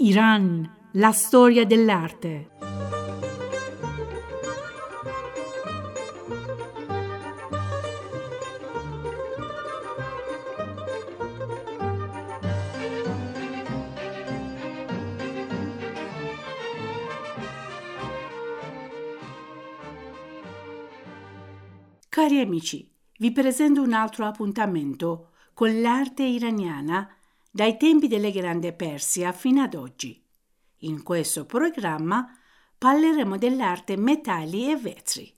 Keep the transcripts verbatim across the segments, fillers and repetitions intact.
Iran, la storia dell'arte. Cari amici, vi presento un altro appuntamento con l'arte iraniana dai tempi della Grande Persia fino ad oggi. In questo programma parleremo dell'arte metalli e vetri.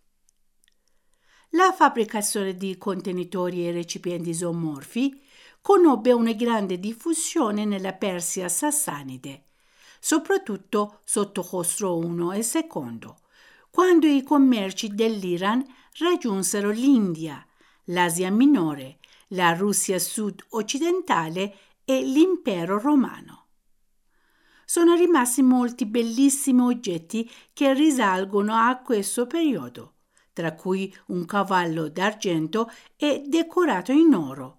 La fabbricazione di contenitori e recipienti isomorfi conobbe una grande diffusione nella Persia sassanide, soprattutto sotto Khosrow I e secondo, quando i commerci dell'Iran raggiunsero l'India, l'Asia Minore, la Russia sud-occidentale e l'impero romano. Sono rimasti molti bellissimi oggetti che risalgono a questo periodo, tra cui un cavallo d'argento e decorato in oro,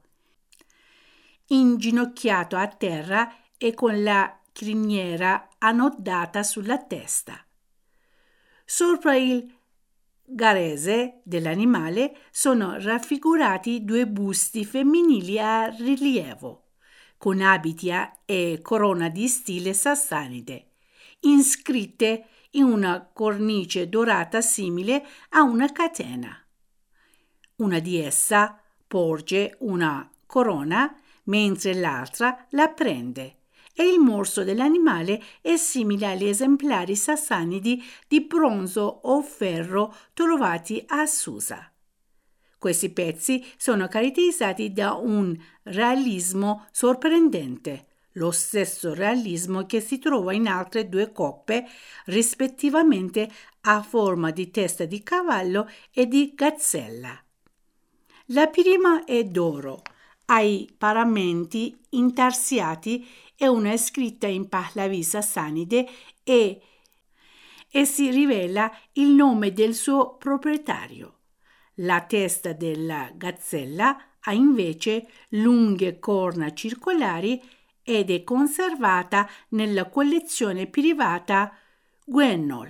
inginocchiato a terra e con la criniera annodata sulla testa. Sopra il garese dell'animale sono raffigurati due busti femminili a rilievo, con abiti e corona di stile sassanide, inscritte in una cornice dorata simile a una catena. Una di esse porge una corona, mentre l'altra la prende, e il morso dell'animale è simile agli esemplari sassanidi di bronzo o ferro trovati a Susa. Questi pezzi sono caratterizzati da un realismo sorprendente, lo stesso realismo che si trova in altre due coppe, rispettivamente a forma di testa di cavallo e di gazzella. La prima è d'oro, ai paramenti intarsiati e una scritta in Pahlavi sassanide e, e si rivela il nome del suo proprietario. La testa della gazzella ha invece lunghe corna circolari ed è conservata nella collezione privata Guennol.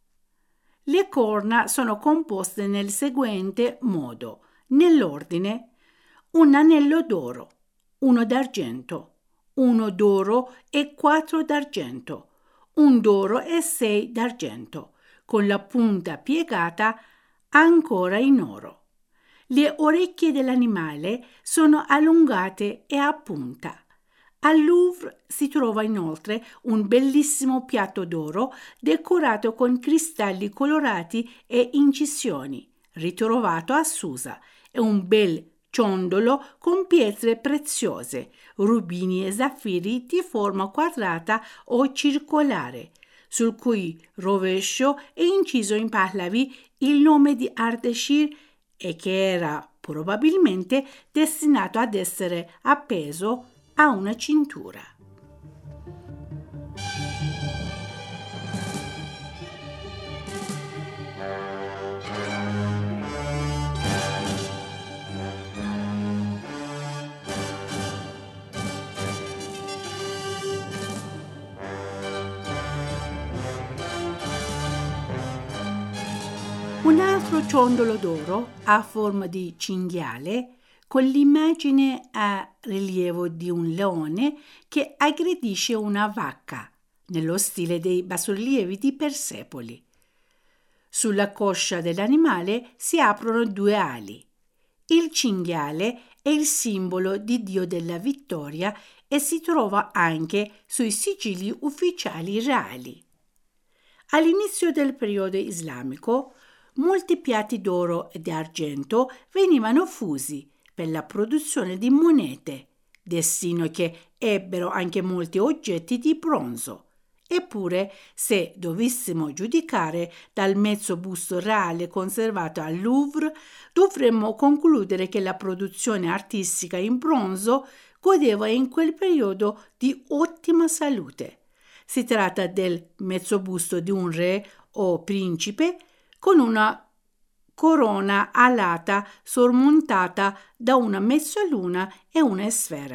Le corna sono composte nel seguente modo, nell'ordine: un anello d'oro, uno d'argento, uno d'oro e quattro d'argento, un d'oro e sei d'argento, con la punta piegata ancora in oro. Le orecchie dell'animale sono allungate e a punta. Al Louvre si trova inoltre un bellissimo piatto d'oro decorato con cristalli colorati e incisioni, ritrovato a Susa, e un bel ciondolo con pietre preziose, rubini e zaffiri di forma quadrata o circolare, sul cui rovescio è inciso in Pahlavi il nome di Ardeshir e che era probabilmente destinato ad essere appeso a una cintura. Un altro ciondolo d'oro a forma di cinghiale con l'immagine a rilievo di un leone che aggredisce una vacca, nello stile dei bassorilievi di Persepoli. Sulla coscia dell'animale si aprono due ali. Il cinghiale è il simbolo di Dio della vittoria e si trova anche sui sigilli ufficiali reali. All'inizio del periodo islamico, molti piatti d'oro e di argento venivano fusi per la produzione di monete, destino che ebbero anche molti oggetti di bronzo. Eppure, se dovessimo giudicare dal mezzo busto reale conservato al Louvre, dovremmo concludere che la produzione artistica in bronzo godeva in quel periodo di ottima salute. Si tratta del mezzobusto di un re o principe con una corona alata sormontata da una mezzaluna e una sfera,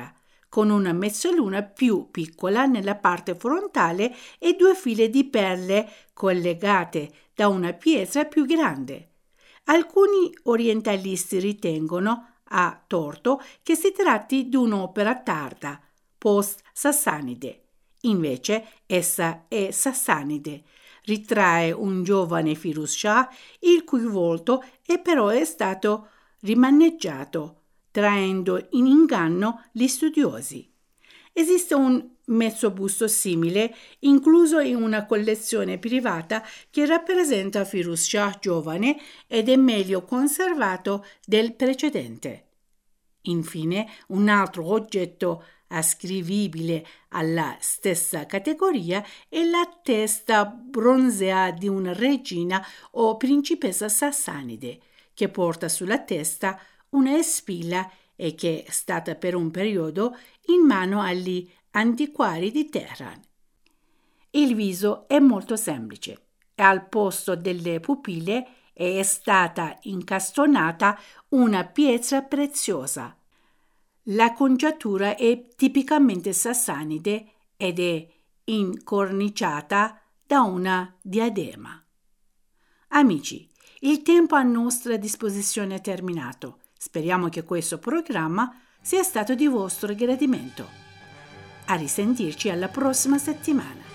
con una mezzaluna più piccola nella parte frontale e due file di perle collegate da una pietra più grande. Alcuni orientalisti ritengono, a torto, che si tratti di un'opera tarda, post-sassanide. Invece essa è sassanide. Ritrae un giovane Firuz Shah, il cui volto è però è stato rimaneggiato, traendo in inganno gli studiosi. Esiste un mezzobusto simile, incluso in una collezione privata, che rappresenta Firuz Shah giovane ed è meglio conservato del precedente. Infine, un altro oggetto ascrivibile alla stessa categoria è la testa bronzea di una regina o principessa sassanide, che porta sulla testa una spilla e che è stata per un periodo in mano agli antiquari di Teheran. Il viso è molto semplice e al posto delle pupille è stata incastonata una pietra preziosa. La conciatura è tipicamente sassanide ed è incorniciata da una diadema. Amici, il tempo a nostra disposizione è terminato. Speriamo che questo programma sia stato di vostro gradimento. A risentirci alla prossima settimana.